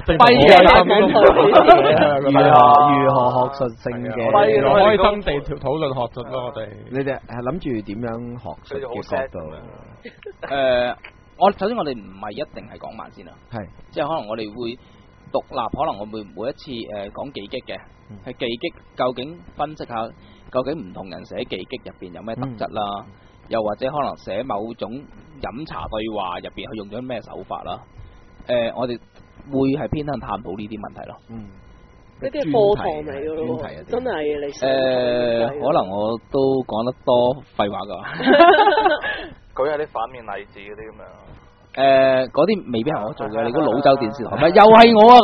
如何學術性嘅？ 開心地討論學術咯，我哋。 你哋係諗住點樣學術嘅角度？ 首先我哋唔係一定係講慢先啦， 係即係可能我哋會獨立，可能我會每一次講技擊嘅，係技擊究竟分析下究竟唔同人寫技擊入邊有咩特質啦，又或者可能寫某種飲茶對話入邊佢用咗咩手法啦，我哋會係偏向探討呢啲問題咯。 呢啲係課堂嚟嘅咯，真係你可能我都講得多廢話㗎。 舉下啲反面例子嗰啲咁樣。 嗰啲未必係我做嘅，你估老州電視台咪又係我啊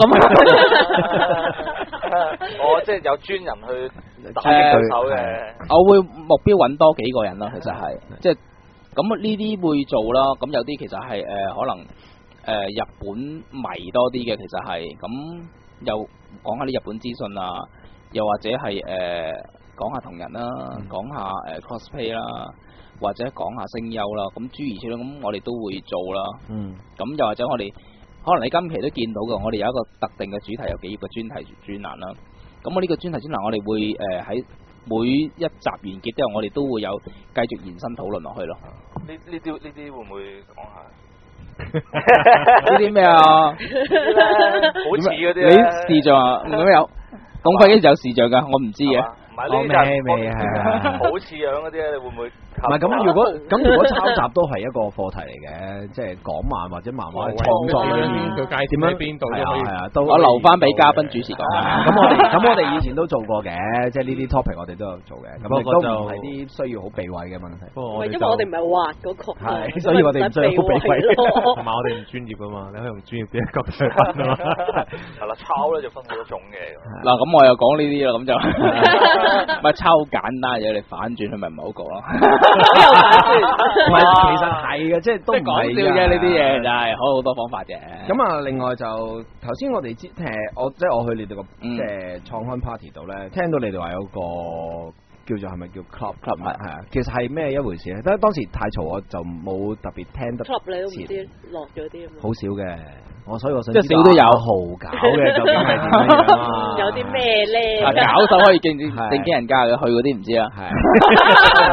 咁？ 我即係有專人去打對手嘅。 我會目標揾多幾個人啦，其實係即係咁呢啲會做啦。咁有啲其實係可能日本迷多啲嘅，其實係咁又講下啲日本資訊啊，又或者係講下同人啦，講下cosplay 啦。或者講下聲優啦，咁諸如此類，咁我哋都會做啦。咁又或者我哋可能你今期都見到嘅，我哋有一個特定嘅主題，有幾個專題專欄啦。咁我呢個專題專欄，我哋會喺每一集完結之後，我哋都會有繼續延伸討論落去咯。 呢啲會唔會講下？ 呢啲咩啊？ 好似嗰啲你視像啊？咁有講翻嘅有視像㗎，我唔知嘅。 唔係呢啲係好似樣嗰啲咧，你會唔會？ 唔係咁，如果抄襲都係一個課題嚟嘅，即係講漫或者漫畫創作裏面佢介點喺邊度都可以。 係啊，都我留翻俾嘉賓主持講。 咁我哋以前都做過嘅，即係呢啲 topic 我哋都有做嘅。咁亦都唔係啲需要好避諱嘅問題。 因為我哋唔係畫嗰個， 係，所以我哋唔需要好避諱。 同埋我哋唔專業噶嘛，你可以用專業啲角度去分啊嘛。 係啦，抄咧就分好多種嘅。 嗱，咁我又講呢啲啦，咁就唔係抄好簡單嘅嘢，你反轉佢咪唔係好講咯。 唔係，其實係嘅，即係都唔係講笑嘅呢啲嘢，就係好多方法嘅。 咁啊，另外就頭先我哋即係我去你哋個即係創刊 party 度咧，聽到你哋話有個叫做係咪叫 club 係啊？其實係咩一回事咧？當時太嘈，我就冇特別聽得。 club 你都唔知落咗啲好少嘅，所以我想即係少都有豪搞嘅，究竟係點樣？ 有啲咩咧？ 搞手可以正經人家嘅，去嗰啲唔知啊。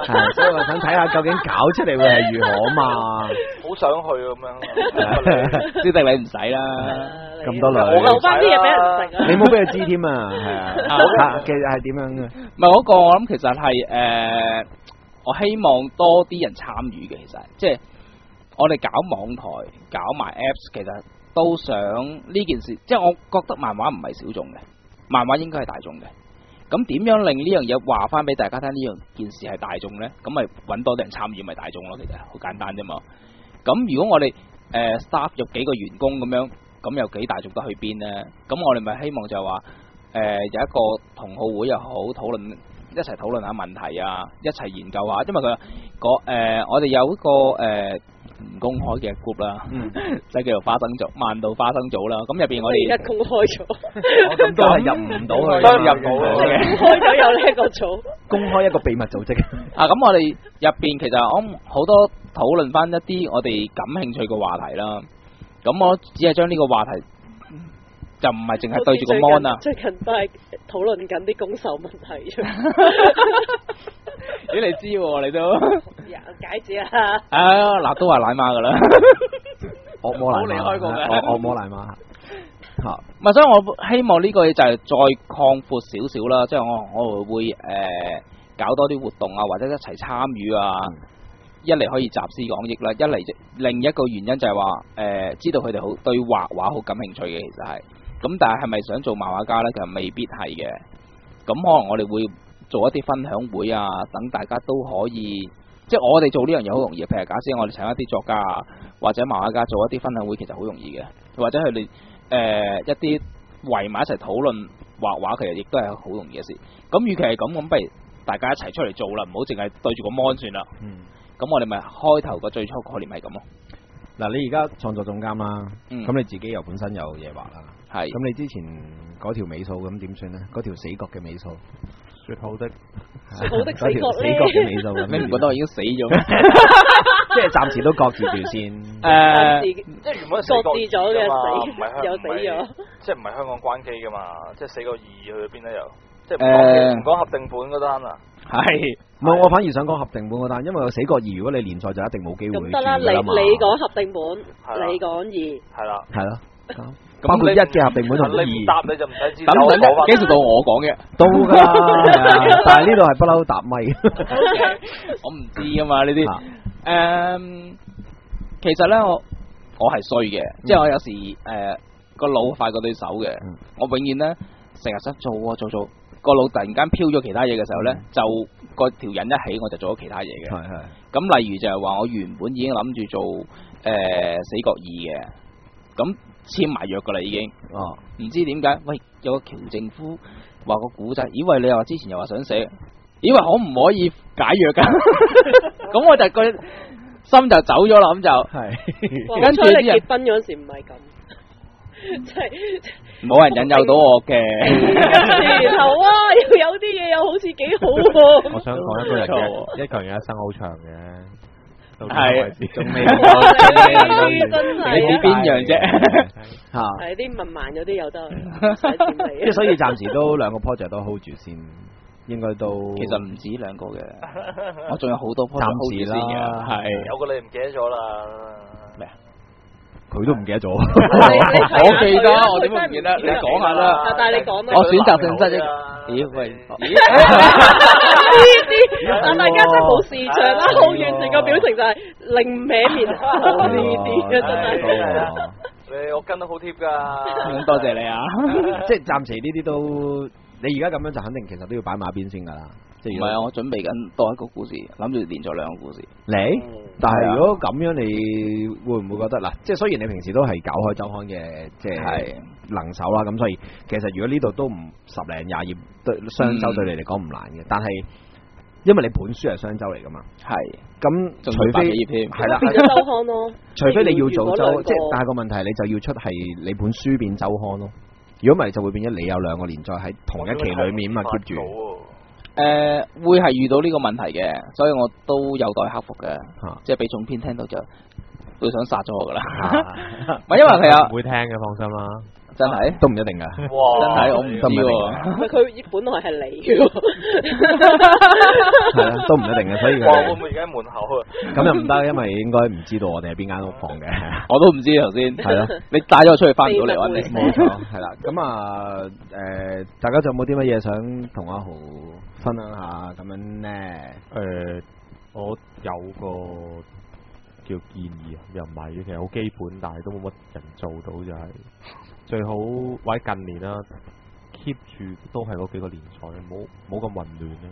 所以我想睇下究竟搞出嚟會係如何嘛。 好想去咁樣， 小迪你唔使啦， 咁多女， 我留翻啲嘢俾人食啊！ 你冇俾佢知添啊，係啊，其實係點樣嘅？ 唔係嗰個，我諗其實係我希望多啲人參與嘅，其實即係我哋搞網台、搞埋 Apps， 其實都想呢件事，即係我覺得漫畫唔係小眾嘅，漫畫應該係大眾嘅。咁點樣令呢樣嘢話翻俾大家聽？呢樣件事係大眾呢？咁咪揾多啲人參與，咪大眾咯。其實好簡單啫嘛。咁如果我哋staff 有幾個員工咁樣，咁有幾大眾得去邊呢？咁我哋咪希望就係話有一個同好會又好，討論一齊討論下問題啊，一齊研究下。因為我哋有一個唔公開嘅 group 啦，即係叫做花生組，萬道花生組啦。咁入邊我哋而家公開咗， 咁都係入唔到去， 都入到嘅。 公開咗有呢一個組， 公開一個秘密組織。 咁我哋入邊其實我好多討論翻一啲我哋感興趣嘅話題啦。咁我只係將呢個話題就唔係淨係對住個 mon 啊。 最近都係討論緊啲攻守問題。 咦，你知喎，你都有解字啊！ 嗱都話奶媽噶啦， 惡魔奶媽， 冇離開過嘅惡魔奶媽嚇。 唔係，所以我希望呢個嘢就係再擴闊少少啦，即係我會搞多啲活動啊，或者一齊參與啊。一嚟可以集思廣益啦，一嚟另一個原因就係話知道佢哋好對畫畫好感興趣嘅，其實係咁，但係咪想做漫畫家呢？其實未必係嘅。咁可能我哋會做一啲分享會啊，等大家都可以，即係我哋做呢樣嘢好容易。譬如假設我哋請一啲作家啊，或者漫畫家做一啲分享會，其實好容易嘅。或者佢哋一啲圍埋一齊討論畫畫，其實亦都係好容易嘅事。咁與其係咁，不如大家一齊出嚟做啦，唔好淨係對住個 mon 算啦。咁我哋咪開頭個最初概念係咁咯。 嗱，你而家創作總監啦，咁你自己又本身有嘢畫啦， 係。 咁你之前嗰條尾數咁點算咧？嗰條死角嘅尾數， 說好的死角咧，死角嘅尾數， 你唔覺得我已經死咗咩？ 即係暫時都擱置住先。 即係原本擱置咗嘅死， 又死咗， 即係唔係香港關機噶嘛？即係死個2去咗邊咧又？即係唔講合訂本嗰單啊？ 係，唔係我反而想講合訂本嗰單，因為個死角2如果你連載就一定冇機會咁得啦，你講合訂本，你講2， 係啦， 係咯。包括1嘅合訂本同2， 你唔答你就唔使知。 等幾時到我講嘅？ 到㗎啦，但係呢度係不嬲答咪。 我唔知㗎嘛呢啲。其實咧我係衰嘅，即係我有時個腦快過對手嘅。我永遠咧成日想做個腦突然間飄咗其他嘢嘅時候咧，就個條引一起我就做咗其他嘢嘅。 係。咁例如就係話我原本已經諗住做死角2嘅，咁簽埋約噶啦已經。唔知點解？喂，有個喬靖夫話個古仔，以為你又話之前又話想寫，以為可唔可以解約噶？咁我就個心就走咗啦，咁就係。 跟住你結婚嗰時唔係咁。即係冇人引誘到我嘅， 然後要有啲嘢又好似幾好喎。 我想講一個人嘅，一個人嘅一生好長嘅， 係仲未真係你邊樣啫？ 嚇， 係啲文盲嗰啲有得， 即係所以暫時都2個 project 都 hold 住先，應該都其實唔止2個嘅，我仲有好多 project hold 住先嘅，係有個你唔記得咗啦。 咩啊？ 佢都唔記得咗， 我記得，我點會唔記得？你講下啦。 但係你講啦。 我選擇性失憶。咦喂？ 呢啲，但大家真係冇視像啦，好完成個表情就係另歪面呢啲嘅真係。 我跟得好貼㗎。 多謝你啊！ 即係暫時呢啲都，你而家咁樣就肯定其實都要擺埋一邊先㗎啦。 唔係啊！我準備緊多一個故事，諗住連續2個故事。 但係如果咁樣，你會唔會覺得嗱？即係雖然你平時都係搞開周刊嘅，即係能手啦。咁所以其實如果呢度都唔10零20頁對雙周對你嚟講唔難嘅，但係因為你本書係雙周嚟㗎嘛。係。咁除非係啦， 變咗周刊咯。 除非你要做周，即係但係個問題你就要出係你本書變周刊咯。如果唔係就會變咗你有2個連載喺同一期裡面嘛 keep 住。 會係遇到呢個問題嘅，所以我都有待克服嘅，即係俾總編聽到就會想殺咗我噶啦。唔係因為佢有唔會聽嘅，放心啦。 真係都唔一定㗎。 哇！ 真係我唔知喎。 佢本來係你嘅喎。 係啊，都唔一定嘅，所以哇！會唔會而家喺門口啊？ 咁又唔得，因為應該唔知道我哋喺邊間屋放嘅。 我都唔知頭先。 係咯， 你帶咗我出去翻唔到嚟揾你。 冇錯，係啦。咁啊大家仲有冇啲乜嘢想同阿豪分享下咁樣咧？ 我有個叫建議啊，又唔係嘅，其實好基本，但係都冇乜人做到，就係最好或者近年啦 ，keep 住都係嗰幾個聯賽，冇咁混亂啦。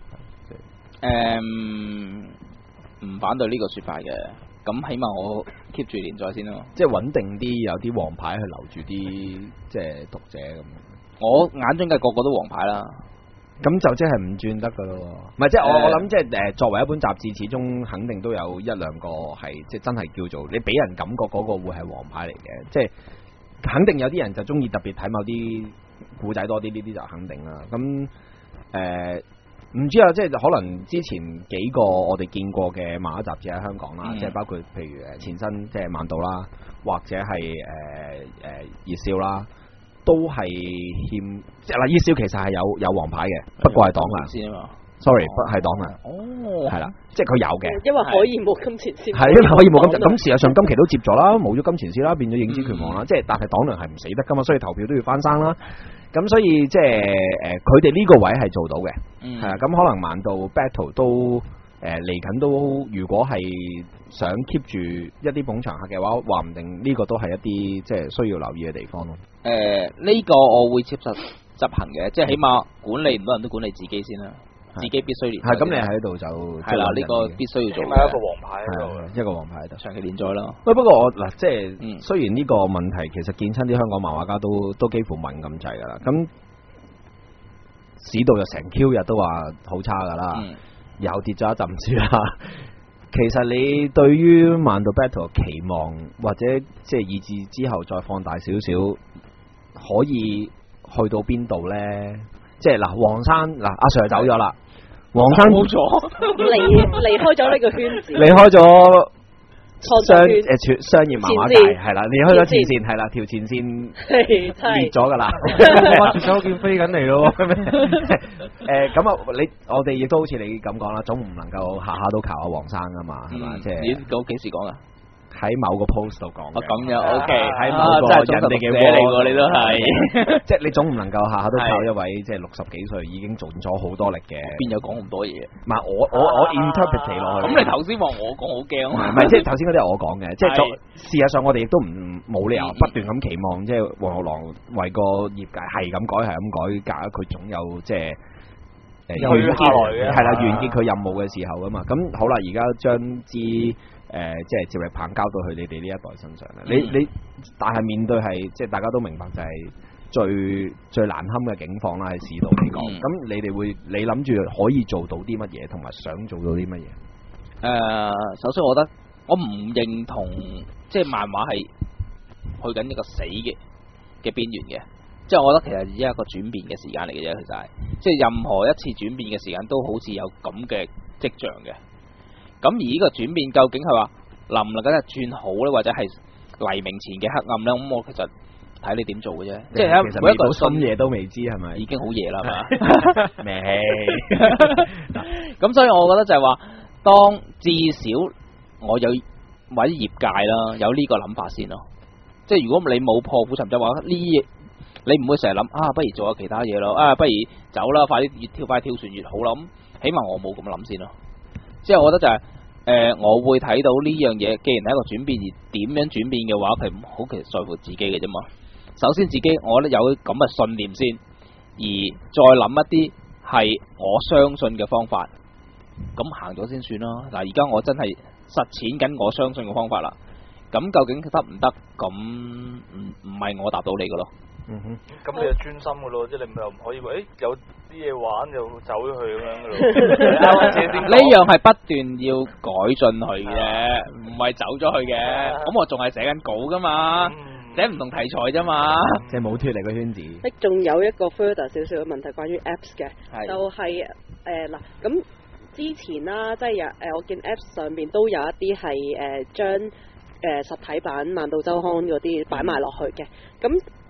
唔反對呢個說法嘅，咁起碼我 keep 住聯賽先咯， 即係穩定啲，有啲黃牌去留住啲即係讀者咁。 我眼中嘅個個都黃牌啦。 咁就即係唔轉得噶咯，唔係即係我諗即係作為一本雜誌，始終肯定都有一兩個係即係真係叫做你俾人感覺嗰個會係黃牌嚟嘅，即係肯定有啲人就中意特別睇某啲古仔多啲，呢啲就肯定啦。咁唔知啊，即係可能之前幾個我哋見過嘅漫畫雜誌喺香港啦，即係包括譬如前身即係漫道啦，或者係熱笑啦。都係欠即係嗱，熱笑其實係有黃牌嘅，不過係黨糧先啊嘛。 Sorry，不係黨糧。 哦， 係啦，即係佢有嘅。 因為可以冇金錢先。 係因為可以冇金錢，咁事實上今期都接咗啦，冇咗金錢先啦，變咗影子拳王啦。即係但係黨糧係唔死得噶嘛，所以投票都要翻生啦。咁所以即係佢哋呢個位係做到嘅，係啊。咁可能漫道 battle 都。嚟緊都，如果係想 keep 住一啲捧場客嘅話，話唔定呢個都係一啲即係需要留意嘅地方咯。 呢個我會接受執行嘅，即係起碼管理唔到人都管理自己先啦，自己必須連。係咁，你喺度就係啦，呢個必須要做。 一個黃牌喺度， 一個黃牌喺度， 長期連載咯。 不過我嗱，即係雖然呢個問題其實見親啲香港漫畫家都幾乎問咁滯噶啦，咁市道就成 Q 日都話好差噶啦。又跌咗一陣子啦。其實你對於漫道 battle 嘅期望，或者即係以至之後再放大少少，可以去到邊度咧？即係嗱，黃生嗱，阿 Sir 走咗啦，黃生冇咗， 離開咗呢個圈子， 離開咗。商業漫畫界係啦，你開咗前線係啦，條前線裂咗噶啦，哇！手劍飛緊嚟咯，咁啊，我哋亦都好似你咁講啦，總唔能夠下下都靠阿黃生噶嘛，係嘛？即係你幾時講啊？喺某個 post 度講嘅。咁樣 OK，喺某個人哋嘅窩嚟喎，你都係，即係你總唔能夠下下都靠一位即係60幾歲已經做咗好多力嘅，邊有講咁多嘢？唔係我 interpret 落去。咁你頭先話我講好驚，唔係即係頭先嗰啲係我講嘅，即係事實上我哋亦都冇理由不斷咁期望，即係黃玉郎為個業界係咁改係咁改，佢總有即係完結係啦，完結佢任務嘅時候噶嘛。咁好啦，而家將之。即係接力棒交到去你哋呢一代身上咧，你但係面對係即係大家都明白就係最難堪嘅境況啦，喺市道嚟講。咁你哋你諗住可以做到啲乜嘢，同埋想做到啲乜嘢？ 首先我覺得我唔認同即係漫畫係去緊一個死嘅邊緣嘅，即係我覺得其實而家一個轉變嘅時間嚟嘅啫，其實係即係任何一次轉變嘅時間都好似有咁嘅跡象嘅。咁而呢個轉變究竟係話能唔能夠轉好咧，或者係黎明前嘅黑暗咧？咁我其實睇你點做嘅啫。即係每一個深夜都未知係咪？已經好夜啦，係嘛？未。咁所以我覺得就係話，當至少我有或者業界啦有呢個諗法先咯。即係如果你冇破釜沉舟話呢嘢，你唔會成日諗不如做下其他嘢咯。不如走啦，快啲越快跳船越好啦。咁起碼我冇咁諗先咯。即係我覺得就係我會睇到呢樣嘢，既然係一個轉變，而點樣轉變嘅話，佢唔好其實在乎自己嘅啫嘛。首先自己我覺得有咁嘅信念先，而再諗一啲係我相信嘅方法，咁行咗先算啦。嗱，而家我真係實踐緊我相信嘅方法啦。咁究竟得唔得？咁唔係我答到你嘅咯。 咁你就專心嘅咯，即係你又唔可以話有啲嘢玩就走咗去咁樣嘅咯。 呢樣係不斷要改進佢嘅，唔係走咗去嘅。咁我仲係寫緊稿噶嘛，寫唔同題材啫嘛， 即係冇脫離個圈子。 仲有一個 further 少少嘅問題關於 apps 嘅，就係嗱咁之前啦，即係我見 apps 上邊都有一啲係將實體版漫道周刊嗰啲擺埋落去嘅，咁。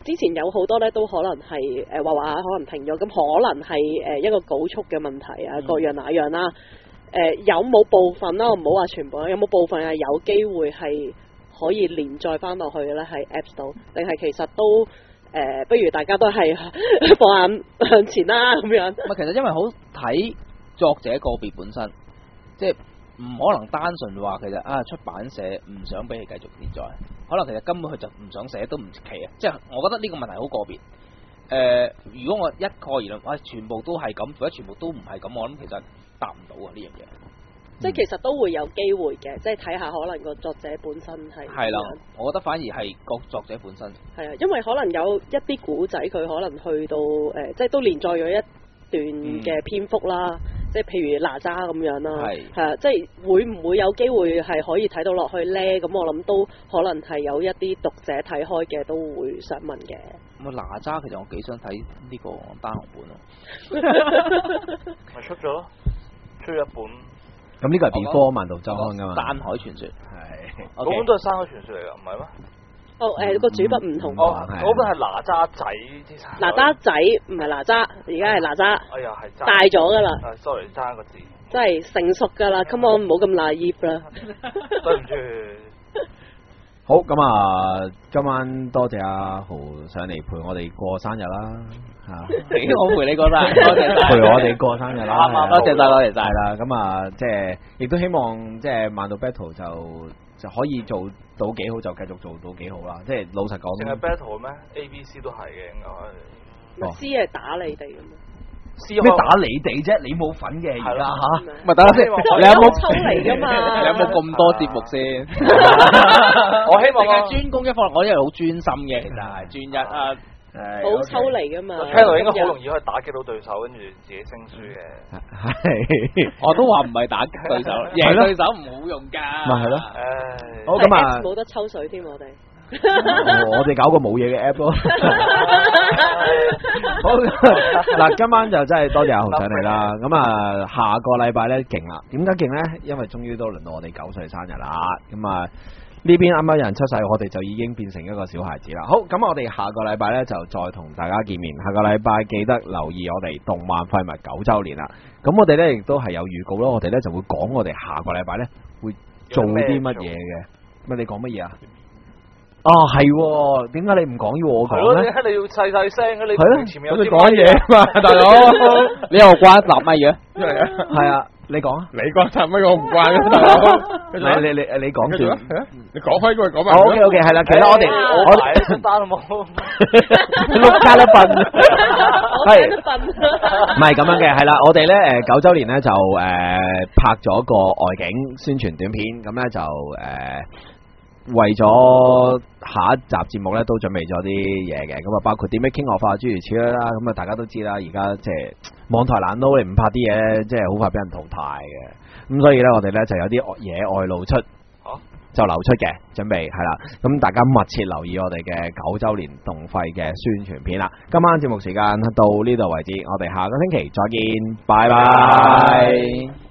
之前有好多咧都可能係畫可能停咗，咁可能係一個稿速嘅問題啊，各樣那樣啦。有冇部分啦？我唔好話全部啦，有冇部分係有機會係可以連載翻落去嘅咧？喺 Apps 度，定係其實都不如大家都係放眼向前啦咁樣。 其實因為好睇作者個別本身，即係唔可能單純話其實出版社唔想俾佢繼續連載，可能其實根本佢就唔想寫都唔奇啊！即係我覺得呢個問題好個別。如果我一概而論，全部都係咁，或者全部都唔係咁，我諗其實答唔到啊呢樣嘢。 即係其實都會有機會嘅，即係睇下可能個作者本身係。係啦， 我覺得反而係個作者本身。係啊， 因為可能有一啲古仔佢可能去到即係都連載咗一段嘅篇幅啦，即係譬如哪吒咁樣啦，係啊，即係會唔會有機會係可以睇到落去咧？咁我諗都可能係有一啲讀者睇開嘅都會想問嘅。 咁哪吒其實我幾想睇呢個單行本咯， 咪出咗咯，出咗一本。 咁呢個係 Before 萬道周刊噶嘛？ 山海傳說係，嗰本都係山海傳說嚟噶，唔係咩？ 個主筆唔同。 嗰本係哪吒仔啲。 哪吒仔唔係哪吒，而家係哪吒。 哎呀，係大咗噶啦。 sorry， 爭個字。 真係成熟噶啦 ，come on，唔好咁 naive 啦。 對唔住。 好，咁啊，今晚多謝阿豪上嚟陪我哋過生日啦，吓， 我陪你過生日，多謝晒， 陪我哋過生日啦， 多謝晒，多謝晒啦，咁啊，即係亦都希望即係萬道 battle 就可以做到幾好，就繼續做到幾好啦，即係老實講。 淨係 battle 咩 ？ABC 都係嘅，應該。 C 係打你哋咁啊？ 咩打你哋啫？你冇份嘅而家吓， 咪等下先。你有冇抽嚟噶嘛？ 你有冇咁多節目先？ 我希望係專攻一方，我因為好專心嘅，其實係專一啊， 好抽嚟噶嘛。 Channel 應該好容易可以打擊到對手，跟住自己升輸嘅。 係， 我都話唔係打擊對手，贏對手唔好用噶。 咪係咯。 好咁啊，冇得抽水添，我哋。 我哋搞個冇嘢嘅 app 咯。好嗱，今晚就真係多謝阿豪上嚟啦。咁啊，下個禮拜咧勁啦。點解勁咧？因為終於都輪到我哋9歲生日啦。咁啊，呢邊啱啱有人出世，我哋就已經變成一個小孩子啦。好，咁我哋下個禮拜咧就再同大家見面。下個禮拜記得留意我哋動漫廢物9周年啦。咁我哋咧亦都係有預告咯。我哋咧就會講我哋下個禮拜咧會做啲乜嘢嘅。乜你講乜嘢啊？係，點解你唔講要我講咧？ 你要細細聲嘅，你前面有你講嘢嘛，大佬， 你又關立咪嘅？ 係啊，你講啊， 你關立咪我唔關嘅，大佬。 你講住， 你講開佢講埋。 OK，係啦，其實我哋出單好冇？ 碌加一份，係唔係咁樣嘅？係啦，我哋咧9周年咧就拍咗個外景宣傳短片，咁咧就為咗下一集節目咧，都準備咗啲嘢嘅，咁啊包括點樣傾樂化諸如此類啦，咁啊大家都知啦，而家即係網台懶撈，你唔拍啲嘢，即係好快俾人淘汰嘅，咁所以咧我哋咧就有啲嘢外露出，就流出嘅，準備係啦，咁大家密切留意我哋嘅9周年動廢嘅宣傳片啦。今晚節目時間到呢度為止，我哋下個星期再見，拜拜。